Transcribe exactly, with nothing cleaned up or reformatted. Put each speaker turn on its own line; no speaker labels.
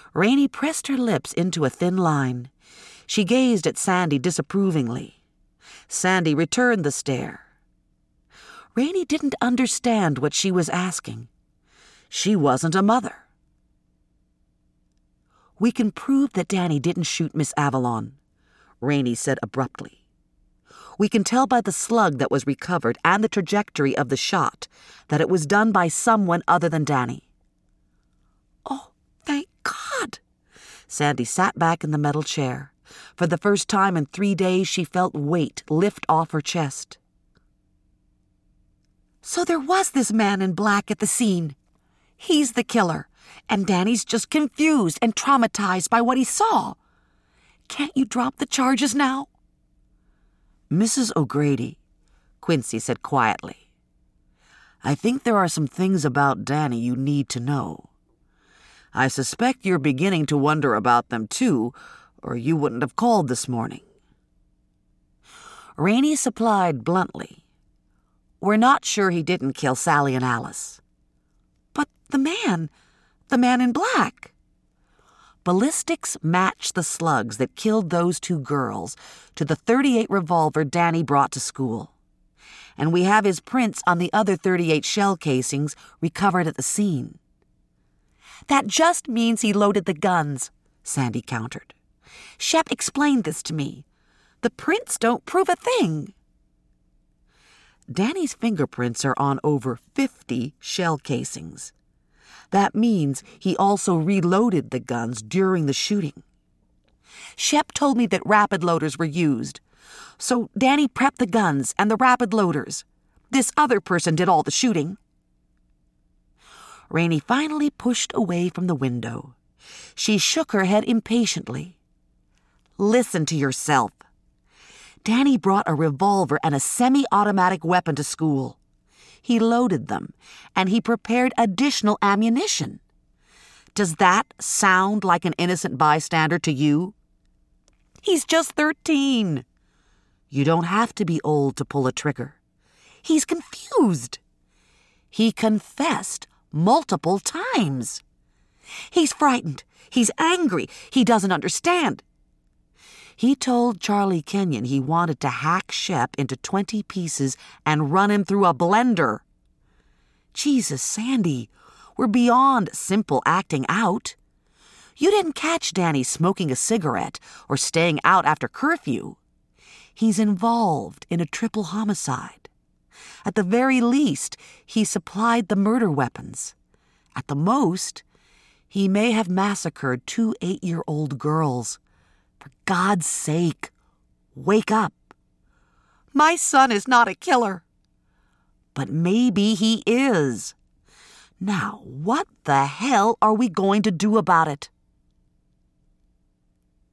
Rainey pressed her lips into a thin line. She gazed at Sandy disapprovingly. Sandy returned the stare. Rainey didn't understand what she was asking. She wasn't a mother. "We can prove that Danny didn't shoot Miss Avalon," Rainey said abruptly. "We can tell by the slug that was recovered and the trajectory of the shot that it was done by someone other than Danny." "Oh, thank God!" Sandy sat back in the metal chair. For the first time in three days, she felt weight lift off her chest. "So there was this man in black at the scene. He's the killer, and Danny's just confused and traumatized by what he saw. Can't you drop the charges now?" "Missus O'Grady," Quincy said quietly, "I think there are some things about Danny you need to know. I suspect you're beginning to wonder about them too, or you wouldn't have called this morning." Rainey supplied bluntly, "We're not sure he didn't kill Sally and Alice." "But the man, the man in black." "Ballistics matched the slugs that killed those two girls to the thirty-eight revolver Danny brought to school. And we have his prints on the other thirty-eight shell casings recovered at the scene." "That just means he loaded the guns," Sandy countered. "Shep explained this to me. The prints don't prove a thing." "Danny's fingerprints are on over fifty shell casings. That means he also reloaded the guns during the shooting." "Shep told me that rapid loaders were used. So Danny prepped the guns and the rapid loaders. This other person did all the shooting." Rainey finally pushed away from the window. She shook her head impatiently. "Listen to yourself. Danny brought a revolver and a semi-automatic weapon to school. He loaded them, and he prepared additional ammunition. Does that sound like an innocent bystander to you?" "He's just thirteen. "You don't have to be old to pull a trigger." "He's confused." "He confessed multiple times." "He's frightened. He's angry. He doesn't understand." "He told Charlie Kenyon he wanted to hack Shep into twenty pieces and run him through a blender." "Jesus, Sandy, we're beyond simple acting out. You didn't catch Danny smoking a cigarette or staying out after curfew. He's involved in a triple homicide. At the very least, he supplied the murder weapons. At the most, he may have massacred two eight-year-old girls. For God's sake, wake up." "My son is not a killer." "But maybe he is. Now, what the hell are we going to do about it?"